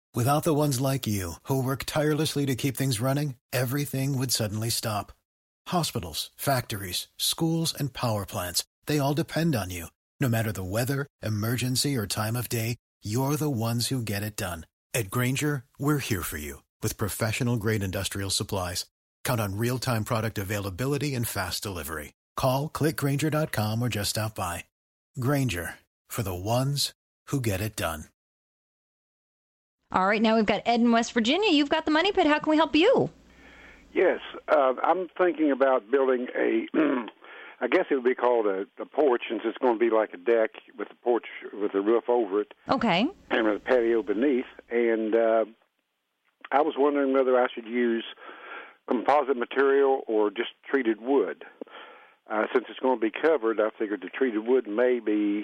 Without the ones like you, who work tirelessly to keep things running, everything would suddenly stop. Hospitals, factories, schools, and power plants, they all depend on you. No matter the weather, emergency, or time of day, you're the ones who get it done. At Grainger, we're here for you with professional-grade industrial supplies. Count on real-time product availability and fast delivery. Call, click Grainger.com, or just stop by. Grainger, for the ones who get it done. All right, now we've got Ed in West Virginia. You've got the Money Pit. How can we help you? Yes, I'm thinking about building a, I guess it would be called a porch, since it's going to be like a deck with a porch with a roof over it. Okay. And with a patio beneath. And I was wondering whether I should use composite material or just treated wood. Since it's going to be covered, I figured the treated wood may be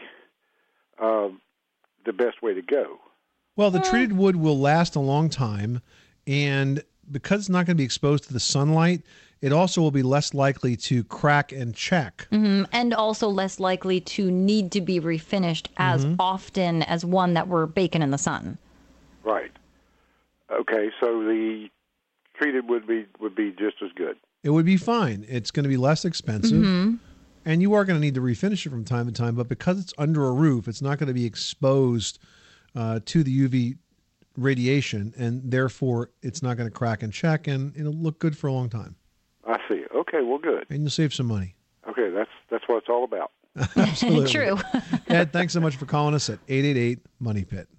the best way to go. Well, the treated wood will last a long time, and because it's not going to be exposed to the sunlight, it also will be less likely to crack and check. Mm-hmm. And also less likely to need to be refinished as often as one that we're baking in the sun. Right. Okay, so the treated wood would be just as good. It would be fine. It's going to be less expensive, and you are going to need to refinish it from time to time, but because it's under a roof, it's not going to be exposed to the UV radiation, and therefore it's not going to crack and check, and it'll look good for a long time. I see. Okay, well, good. And you'll save some money. Okay, that's what it's all about. Absolutely. True. Ed, thanks so much for calling us at 888-MONEY-PIT.